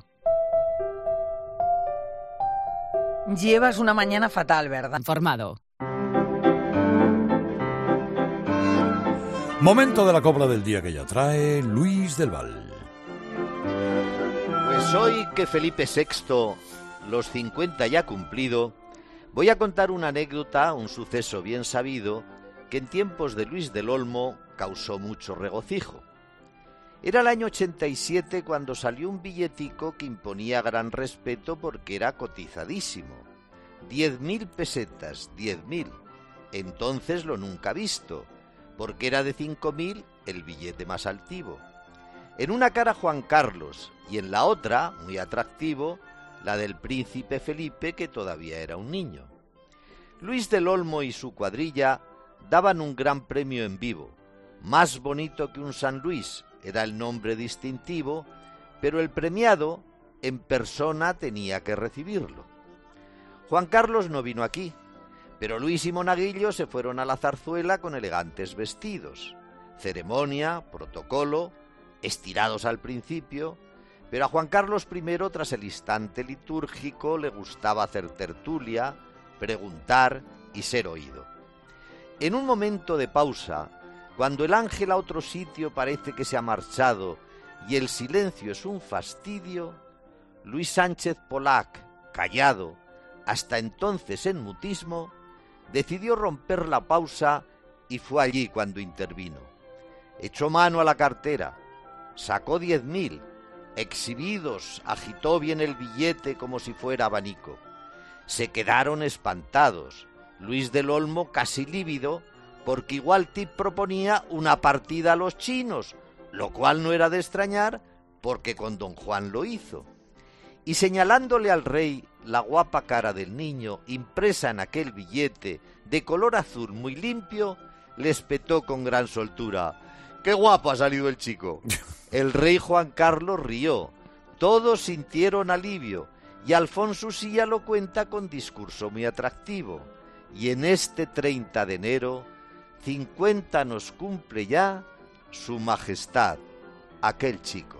Llevas una mañana fatal, ¿verdad? Informado. Momento de la copla del día que ya trae Luis del Val. Pues hoy que Felipe sexto los cincuenta ya ha cumplido, voy a contar una anécdota, un suceso bien sabido, que en tiempos de Luis del Olmo causó mucho regocijo. Era el año ochenta y siete cuando salió un billetico que imponía gran respeto porque era cotizadísimo. Diez mil pesetas, diez mil. Entonces lo nunca visto, porque era de cinco mil el billete más altivo. En una cara Juan Carlos y en la otra, muy atractivo, la del príncipe Felipe, que todavía era un niño. Luis del Olmo y su cuadrilla daban un gran premio en vivo, más bonito que un San Luis, era el nombre distintivo, pero el premiado en persona tenía que recibirlo. Juan Carlos no vino aquí, pero Luis y Monaguillo se fueron a la zarzuela con elegantes vestidos. Ceremonia, protocolo, estirados al principio, pero a Juan Carlos primero, tras el instante litúrgico, le gustaba hacer tertulia, preguntar y ser oído. En un momento de pausa, cuando el ángel a otro sitio parece que se ha marchado y el silencio es un fastidio, Luis Sánchez Polac, callado, hasta entonces en mutismo, decidió romper la pausa y fue allí cuando intervino. Echó mano a la cartera, sacó diez mil, exhibidos, agitó bien el billete como si fuera abanico. Se quedaron espantados, Luis del Olmo casi lívido, porque igual Tip proponía una partida a los chinos, lo cual no era de extrañar, porque con don Juan lo hizo. Y señalándole al rey la guapa cara del niño, impresa en aquel billete, de color azul muy limpio, le espetó con gran soltura: ¡qué guapo ha salido el chico! El rey Juan Carlos rió, todos sintieron alivio, y Alfonso Usía lo cuenta con discurso muy atractivo. Y en este treinta de enero, cincuenta nos cumple ya su majestad, aquel chico.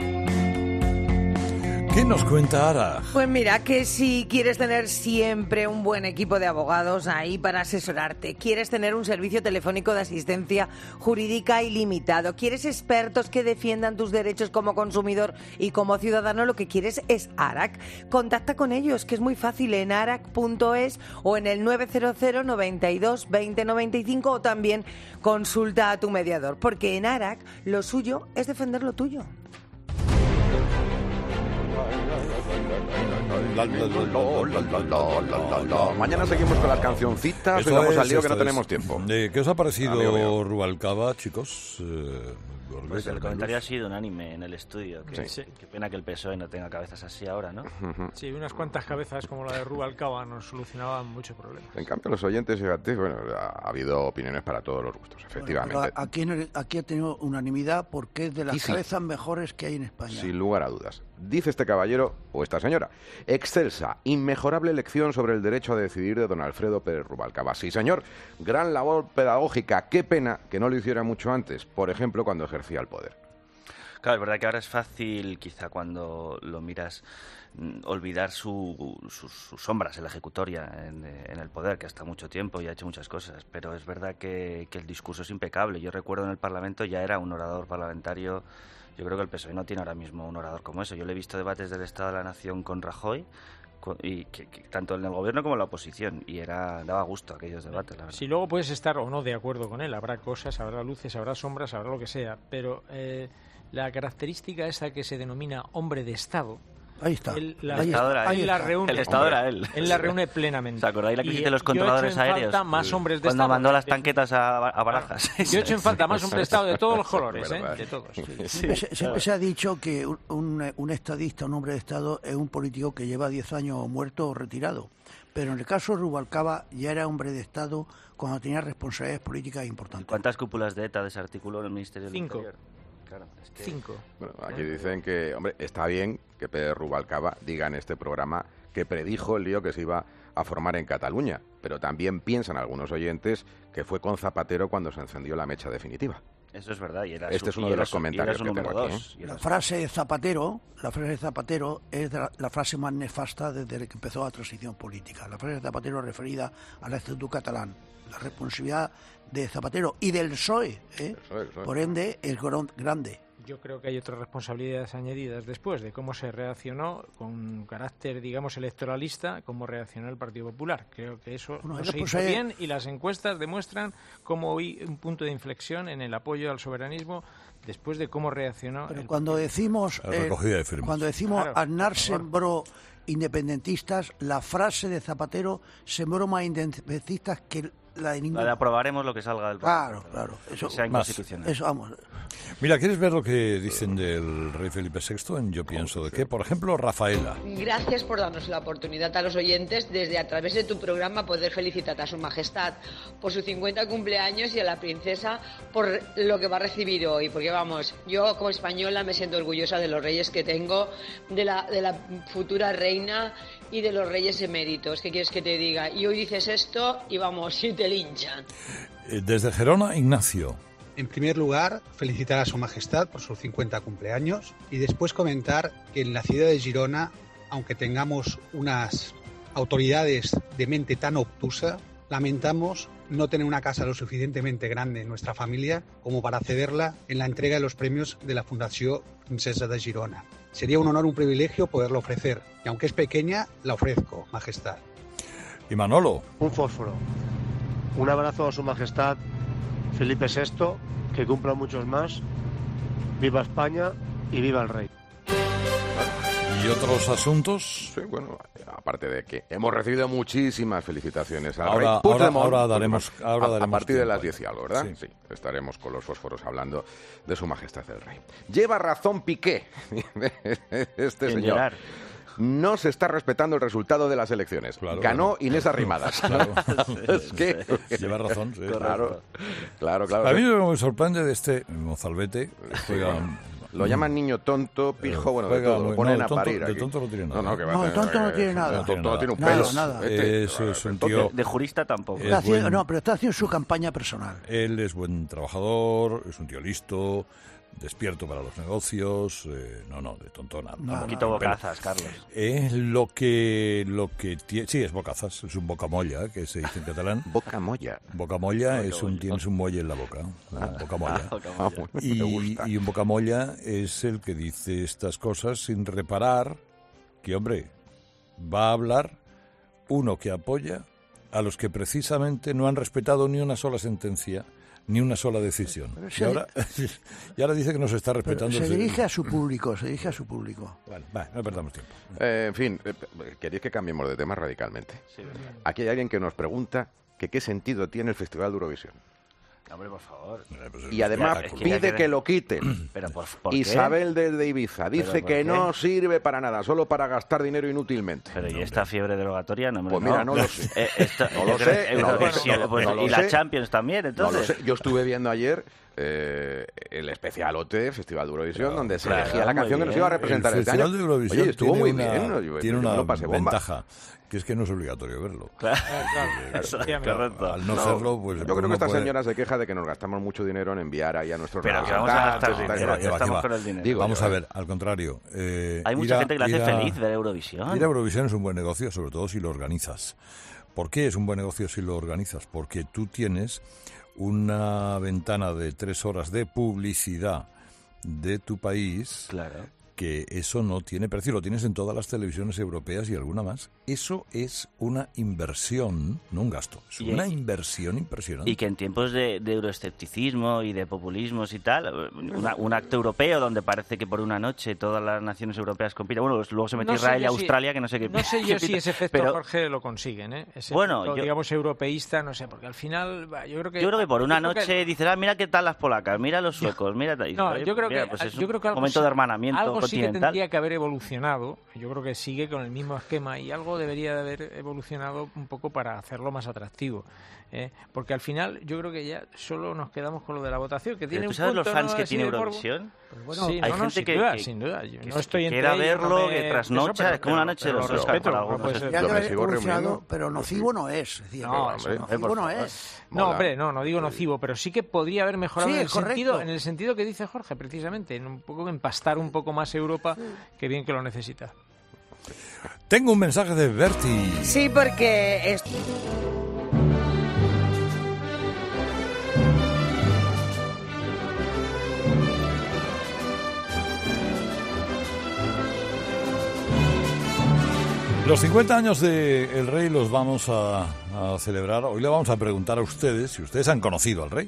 ¿Qué nos cuenta Ara? Pues mira, que si quieres tener siempre un buen equipo de abogados ahí para asesorarte, quieres tener un servicio telefónico de asistencia jurídica ilimitado, quieres expertos que defiendan tus derechos como consumidor y como ciudadano, lo que quieres es ARAC. Contacta con ellos, que es muy fácil, en arac punto es o en el nueve cero cero, noventa y dos, veinte, noventa y cinco, o también consulta a tu mediador, porque en ARAC lo suyo es defender lo tuyo. Mañana seguimos con las cancioncitas. Eso Y vamos es, al lío que esto no es. tenemos tiempo. Eh, ¿Qué os ha parecido Amigo mío. Rubalcaba, chicos? Eh, Pues el comentario ha sido unánime en el estudio. Que, Sí. Qué pena que el P S O E no tenga cabezas así ahora, ¿no? Sí, unas cuantas cabezas como la de Rubalcaba nos solucionaban muchos problemas. En cambio, los oyentes, fíjate, bueno, ha habido opiniones para todos los gustos, efectivamente. Bueno, pero aquí, no- aquí ha tenido unanimidad porque es de las Y sí. cabezas mejores que hay en España. Sin lugar a dudas. Dice este caballero o esta señora: excelsa, inmejorable lección sobre el derecho a decidir de don Alfredo Pérez Rubalcaba. Sí, señor, gran labor pedagógica. Qué pena que no lo hiciera mucho antes, por ejemplo, cuando ejercía el poder. Claro, es verdad que ahora es fácil, quizá cuando lo miras, mm, olvidar su- sus, sus sombras en la ejecutoria, en, eh, en el poder, que ha estado mucho tiempo y ha hecho muchas cosas. Pero es verdad que, que el discurso es impecable. Yo recuerdo en el Parlamento ya era un orador parlamentario. Yo creo que el P S O E no tiene ahora mismo un orador como eso. Yo le he visto debates del Estado de la Nación con Rajoy, con- y que, que tanto en el gobierno como en la oposición, y era daba gusto aquellos debates, la verdad. Si luego puedes estar o no de acuerdo con él, habrá cosas, habrá luces, habrá sombras, habrá lo que sea, pero eh, la característica esa que se denomina hombre de Estado, Ahí está. él la, Ahí Estado está. era él él. la reúne. El Estado era él. Él la reúne plenamente. ¿Os acordáis la crisis Y, de los eh, controladores yo echo en aéreos? falta más hombres de Cuando Estado. mandó las De- tanquetas a, a Barajas. Yo echo en falta más hombres de Estado de todos los colores, ¿eh? Verdad. De todos. Siempre, se, siempre se ha dicho que un, un, un estadista, un hombre de Estado, es un político que lleva diez años muerto o retirado. Pero en el caso de Rubalcaba ya era hombre de Estado cuando tenía responsabilidades políticas importantes. ¿Cuántas cúpulas de ETA desarticuló en el Ministerio del Cinco. Interior? Claro, es que- Cinco. Bueno, aquí dicen que, hombre, está bien que Pérez Rubalcaba diga en este programa que predijo el lío que se iba a formar en Cataluña, pero también piensan algunos oyentes que fue con Zapatero cuando se encendió la mecha definitiva. Eso es verdad. Y era Este su- es uno y de era los su- y era comentarios su que número tengo aquí, dos, y era La su- frase de Zapatero, la frase de Zapatero es de la, la frase más nefasta desde que empezó la transición política. La frase de Zapatero referida al Estatuto catalán. La responsabilidad de Zapatero y del P S O E, ¿eh? Eso es, eso es. por ende, es gron- grande. Yo creo que hay otras responsabilidades añadidas después de cómo se reaccionó con carácter, digamos, electoralista, cómo reaccionó el Partido Popular. Creo que eso Bueno, no eso se pues hizo hay- bien y las encuestas demuestran cómo hay un punto de inflexión en el apoyo al soberanismo después de cómo reaccionó. Pero el cuando decimos La eh, recogida de firmas. cuando decimos Claro, Aznar por favor. sembró independentistas, la frase de Zapatero sembró más independentistas que la de ningún. La de aprobaremos lo que salga del Claro, Parlamento. claro. Eso, Que sea Más. inconstitucional. eso, vamos. Mira, ¿quieres ver lo que dicen del rey Felipe sexto en Yo pienso de qué? Por ejemplo, Rafaela. Gracias por darnos la oportunidad a los oyentes desde a través de tu programa poder felicitar a su majestad por su cincuenta cumpleaños y a la princesa por lo que va a recibir hoy. Porque vamos, yo como española me siento orgullosa de los reyes que tengo, de la, de la futura reina y de los reyes eméritos. ¿Qué quieres que te diga? Y hoy dices esto y vamos, y te linchan. Eh, Desde Gerona, Ignacio. En primer lugar, felicitar a Su Majestad por sus cincuenta cumpleaños y después comentar que en la ciudad de Girona, aunque tengamos unas autoridades de mente tan obtusa, lamentamos no tener una casa lo suficientemente grande en nuestra familia como para cederla en la entrega de los premios de la Fundación Princesa de Girona. Sería un honor, un privilegio poderlo ofrecer y aunque es pequeña, la ofrezco, Majestad. Y Manolo. Un fósforo. Un abrazo a Su Majestad Felipe sexto, que cumpla muchos más. Viva España y viva el rey. ¿Y otros asuntos? Sí, bueno, aparte de que hemos recibido muchísimas felicitaciones al Ahora- rey ahora- Puigdemont, ahora pues, daremos- bueno, ahora a, a daremos partir de tiempo las ahí. diez y algo, ¿verdad? Sí. Sí, estaremos con los fósforos hablando de Su Majestad el Rey. Lleva razón Piqué, este En señor. llorar. No se está respetando el resultado de las elecciones. Claro, Ganó claro. Inés Arrimadas. Claro. Es que... Lleva razón, sí. Claro, claro, claro. A mí lo que me sorprende de este mozalbete, juega, Lo llaman niño tonto, pijo, bueno, de juega todo. muy- Lo ponen no, a de tonto- parir de aquí. tonto no tiene nada. No, no, que va No, a de tonto no tiene nada. De tonto no tiene un Nada, pelo. nada. Este, Es- es un tonto. tío- De jurista tampoco. Es Está haciendo- buen- no, pero está haciendo su campaña personal. Él es buen trabajador, es un tío listo, despierto para los negocios, eh, no, no, de tonto nada. No, Un vamos, poquito pero- bocazas, Carlos. Eh, lo que lo que tiene, sí, es bocazas, es un bocamolla, que se dice en catalán. Boca molla. Bocamolla es un, tienes un muelle en la boca, un bocamolla. Ah, bueno, me Y, gusta. y un bocamolla es el que dice estas cosas sin reparar que, hombre, va a hablar uno que apoya a los que precisamente no han respetado ni una sola sentencia, ni una sola decisión. Pero Y se- ahora, y ahora dice que nos está Pero respetando. se el- dirige a su público, se dirige a su público. Bueno, va, no perdamos tiempo. Eh, en fin, eh, queréis que cambiemos de tema radicalmente. Sí, ¿verdad? Aquí hay alguien que nos pregunta que qué sentido tiene el Festival de Eurovisión. Hombre, por favor. Y además Es que pide ya que, que- lo quiten. Pero por, ¿por qué? Isabel desde Ibiza dice ¿por que qué? no sirve para nada, solo para gastar dinero inútilmente. Pero ¿y esta fiebre derogatoria? No, me Pues mira, no lo sé. Eh, esta- No lo yo creo sé, que no lo Eurovisión, sé, pues, no lo y la sé. Champions también, No entonces. lo sé. Yo estuve viendo ayer eh, el especialote Festival de Eurovisión, Claro, donde se claro, elegía la muy canción que nos bien. iba a representar el este año. Festival de Eurovisión Oye, estuvo tiene muy una, bien. ¿no? Yo- tiene yo una lo pasé bomba. ventaja, que es que no es obligatorio verlo. Claro, Efectivamente. correcto. Al no, No, serlo, pues... yo creo uno que esta puede- señora se queja de que nos gastamos mucho dinero en enviar ahí a nuestros Pero que vamos a gastar representantes y tal. dinero, que ya va, que estamos va. con el dinero. Digo Vamos yo, a ¿eh? ver, al contrario. eh, Hay mucha ir a- gente que le hace ir a- feliz ver Eurovisión. Ir a Eurovisión es un buen negocio, sobre todo si lo organizas. ¿Por qué es un buen negocio si lo organizas? Porque tú tienes una ventana de tres horas de publicidad de tu país, Claro. que eso no tiene precio, lo tienes en todas las televisiones europeas y alguna más. Eso es una inversión, no un gasto, es Y- una inversión impresionante. Y que en tiempos de, de euroescepticismo y de populismos y tal, una- un acto europeo donde parece que por una noche todas las naciones europeas compiten. Bueno, luego se metió No sé Israel y yo si- Australia, que no sé qué. No sé qué yo si pita, ese efecto, pero Jorge, lo consiguen, ¿eh? Ese Bueno, efecto, yo- digamos, europeísta, no sé, porque al final, va, yo creo que... yo creo que por una yo creo que- noche dices, ah, mira qué tal las polacas, mira los suecos, mira tal. Y, No, oye, yo creo mira, que, pues es yo creo que un algo momento sí- de hermanamiento algo sí que continental. tendría que haber evolucionado. Yo creo que sigue con el mismo esquema y algo debería de haber evolucionado un poco para hacerlo más atractivo. ¿eh? Porque al final yo creo que ya solo nos quedamos con lo de la votación, que tiene Pero un tú sabes los punto, fans ¿no? que así tiene de morbo. Eurovisión. Pues bueno, sí, hay no, no, gente sin que, duda, que- sin duda. Yo que no se- estoy que entre quiera ellos, verlo, no me- que eso, trasnocha, pero- es como una pero- noche de pero los lo Oscar respeto, para no algunos. puede es- ser- Ya Yo que me haber sigo evolucionado, reuniendo. pero nocivo no es. es decir, No, no, hombre, nocivo por no favor. es. No, Mola. hombre, no, no digo nocivo, pero sí que podría haber mejorado Sí, en, el es correcto. sentido, en el sentido que dice Jorge, precisamente, en un poco empastar un poco más Europa, que bien que lo necesita. Tengo un mensaje de Bertie. Sí, porque... es- Los cincuenta años de El Rey los vamos a, a celebrar. Hoy le vamos a preguntar a ustedes si ustedes han conocido al Rey.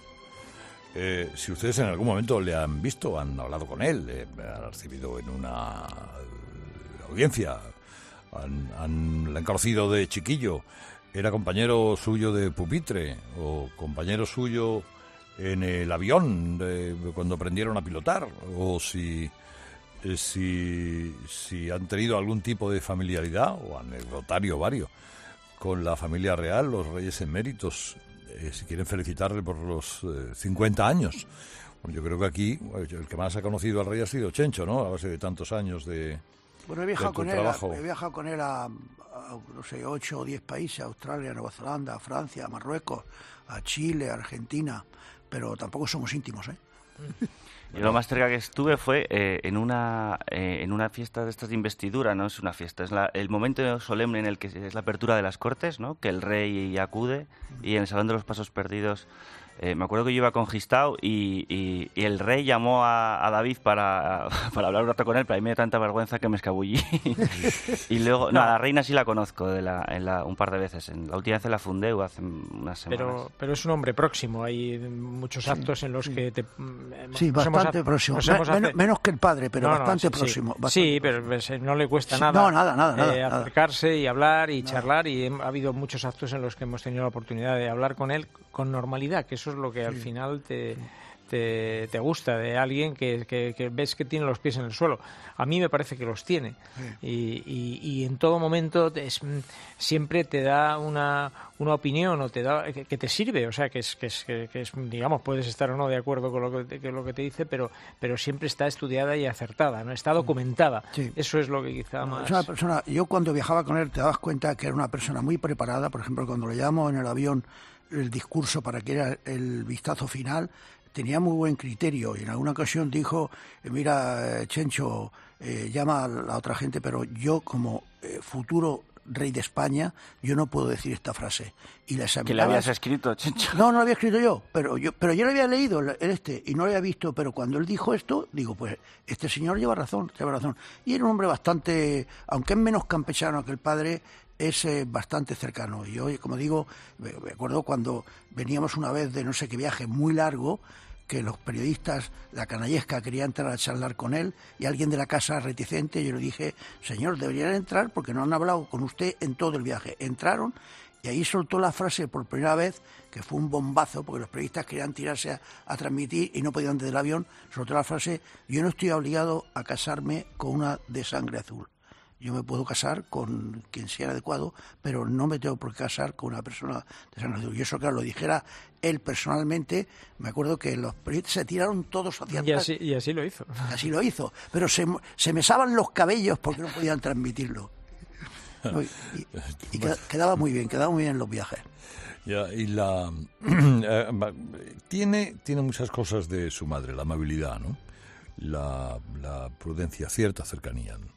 Eh, si ustedes en algún momento le han visto, han hablado con él, eh, han recibido en una audiencia, han, han- le han conocido de chiquillo, era compañero suyo de pupitre o compañero suyo en el avión de- cuando aprendieron a pilotar, o si, eh, si, si han tenido algún tipo de familiaridad o anecdotario vario con la familia real, los reyes eméritos. Eh, si quieren felicitarle por los eh, cincuenta años. Bueno, yo creo que aquí bueno, el que más ha conocido al rey ha sido Chencho, ¿no? A base de tantos años de, Bueno, he viajado de tu con él, trabajo. a, he viajado con él a, a, no sé, ocho o diez países, a Australia, Nueva Zelanda, a Francia, a Marruecos, a Chile, a Argentina, pero tampoco somos íntimos, ¿eh? Yo lo más cerca que estuve fue eh, en una eh, en una fiesta de estas de investidura, no es una fiesta, es la, el momento solemne en el que es la apertura de las Cortes, ¿no? Que el rey acude y en el Salón de los Pasos Perdidos. Eh, me acuerdo que yo iba con Gistau y, y, y el rey llamó a, a David para, para hablar un rato con él, pero a mí me dio tanta vergüenza que me escabullí. Y luego, no, a la reina sí la conozco de la, en la, un par de veces. En la última vez en la Fundeu hace unas semanas. Pero, pero es un hombre próximo, hay muchos actos en los que te... Sí, nos hemos bastante ha- próximo. nos Me- hemos menos, hace- menos que el padre, pero No, no, bastante sí, sí. próximo. bastante Sí, pero pues, eh, no le cuesta Sí, nada, no, nada, nada, nada, eh, nada. acercarse y hablar y charlar, y hem- ha habido muchos actos en los que hemos tenido la oportunidad de hablar con él con normalidad, que eso es lo que al final te, te, te gusta de alguien que, que, que ves que tiene los pies en el suelo. A mí me parece que los tiene, y, y, y en todo momento es, siempre te da una, una opinión o te da que, que te sirve, o sea, que es, que, es, que, que es, digamos, puedes estar o no de acuerdo con lo que, te- que lo que te dice, pero, pero siempre está estudiada y acertada, ¿no? Está documentada. Sí. Eso es lo que quizá No, más... es una persona, yo cuando viajaba con él te dabas cuenta que era una persona muy preparada. Por ejemplo, cuando le llamamos en el avión el discurso para que era el vistazo final, tenía muy buen criterio y en alguna ocasión dijo, eh, mira, eh, Chencho, eh, llama a la otra gente, pero yo como eh, futuro rey de España, yo no puedo decir esta frase. Y la ¿Que le examinabas- habías escrito, Chencho? No, no lo había escrito yo, pero yo pero yo lo había leído el el este y no lo había visto, pero cuando él dijo esto, digo, pues este señor lleva razón, lleva razón. Y era un hombre bastante, aunque es menos campechano que el padre, es eh, bastante cercano. Y yo, como digo, me, me acuerdo cuando veníamos una vez de no sé qué viaje muy largo, que los periodistas, la canallesca, quería entrar a charlar con él y alguien de la casa reticente, yo le dije, señor, deberían entrar porque no han hablado con usted en todo el viaje. Entraron Y ahí soltó la frase por primera vez, que fue un bombazo, porque los periodistas querían tirarse a, a transmitir y no podían desde el avión. Soltó la frase: yo no estoy obligado a casarme con una de sangre azul. Yo me puedo casar con quien sea adecuado, pero no me tengo por qué casar con una persona de sangre azul. Y eso, claro, lo dijera él personalmente. Me acuerdo que los periodistas se tiraron todos hacia atrás. Y así, y así lo hizo. Así lo hizo. Pero se, se mesaban los cabellos porque no podían transmitirlo. No, y, y, y quedaba muy bien, quedaba muy bien en los viajes. Ya, y la tiene, tiene muchas cosas de su madre, la amabilidad, ¿no? La, la prudencia, cierta cercanía, ¿no?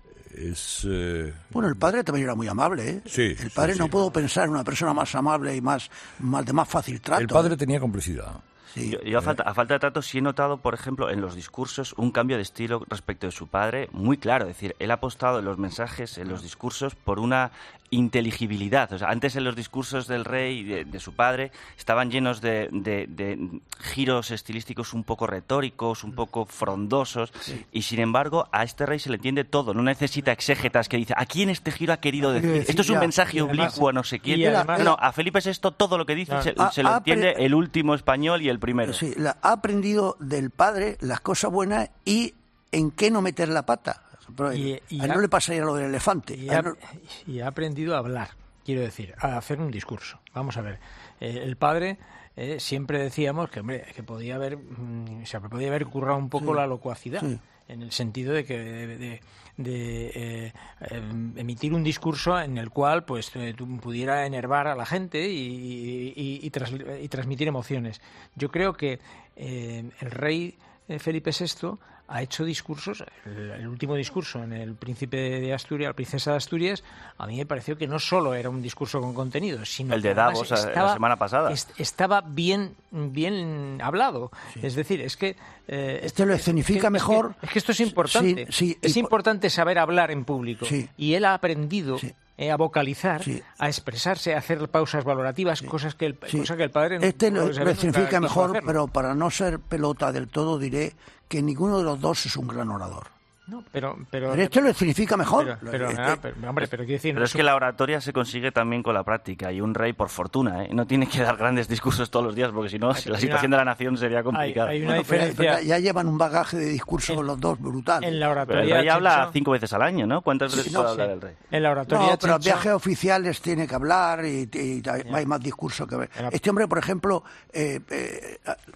Es, eh... Bueno, el padre también era muy amable, ¿eh? Sí, el padre sí, no sí. puedo pensar en una persona más amable y más, más de más fácil trato. El padre tenía complicidad. Sí. Yo, yo a, falta, a falta de trato sí he notado, por ejemplo, en los discursos un cambio de estilo respecto de su padre muy claro. Es decir, él ha apostado en los mensajes, en los discursos, por una inteligibilidad. O sea, antes en los discursos del rey y de, de su padre estaban llenos de, de, de giros estilísticos un poco retóricos, un poco frondosos, sí. Y sin embargo a este rey se le entiende todo. No necesita exégetas que dice, aquí en este giro ha querido decir, decir esto es un ya, mensaje oblicuo a no sé quién. Además, no, a Felipe sexto todo lo que dice no, se, ha, se lo entiende el último español y el primero. Sí, la, ha aprendido del padre las cosas buenas y en qué no meter la pata. Pero y, y a él ha, no le pasaría lo del elefante. Y ha, no... y ha aprendido a hablar, quiero decir, a hacer un discurso. Vamos a ver, eh, el padre eh, siempre decíamos que, hombre, que podía haber, mmm, se podía haber currado un poco sí, la locuacidad, sí. En el sentido de que de, de, de eh, eh, emitir un discurso en el cual pues eh, pudiera enervar a la gente y, y, y, tras, y transmitir emociones. Yo creo que eh, el rey eh, Felipe sexto ha hecho discursos, el, el último discurso en el príncipe de Asturias, la princesa de Asturias, a mí me pareció que no solo era un discurso con contenido, sino el de Davos estaba, la semana pasada. Est, estaba bien, bien hablado. Sí. Es decir, es que eh, este lo escenifica es que, mejor. Es que, es que esto es importante. Sí, sí, es y, importante saber hablar en público. Sí. Y él ha aprendido. Sí. Eh, a vocalizar, sí. A expresarse, a hacer pausas valorativas, sí. cosas que el, sí. cosa que el padre no Este lo, lo significa mejor, hacerlo. Pero para no ser pelota del todo diré que ninguno de los dos es un gran orador. No, pero, pero, pero este lo significa mejor. Pero, pero, este, nada, pero hombre, pero quiero decir, pero no es, es que la oratoria se consigue también con la práctica y un rey, por fortuna, ¿eh? No tiene que dar grandes discursos todos los días porque si no, la situación una, de la nación sería complicada. Hay, hay una bueno, diferencia. Ya, ya llevan un bagaje de discursos en, los dos brutal. En la oratoria. Pero el rey habla cinco veces al año, ¿no? ¿Cuántas veces sí, puede no, hablar sí. el rey? En la oratoria. No, pero en viajes oficiales tiene que hablar y, y, y hay más discursos que ver. Este hombre, por ejemplo, eh, eh,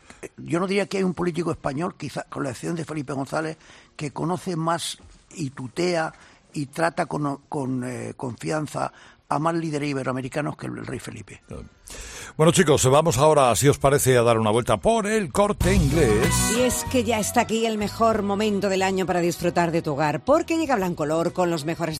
yo no diría que hay un político español, quizá con la excepción de Felipe González, que conoce más y tutea y trata con, con eh, confianza a más líderes iberoamericanos que el rey Felipe. Bueno, chicos, vamos ahora, si os parece, a dar una vuelta por el Corte Inglés. Y es que ya está aquí el mejor momento del año para disfrutar de tu hogar, porque llega Blancolor con los mejores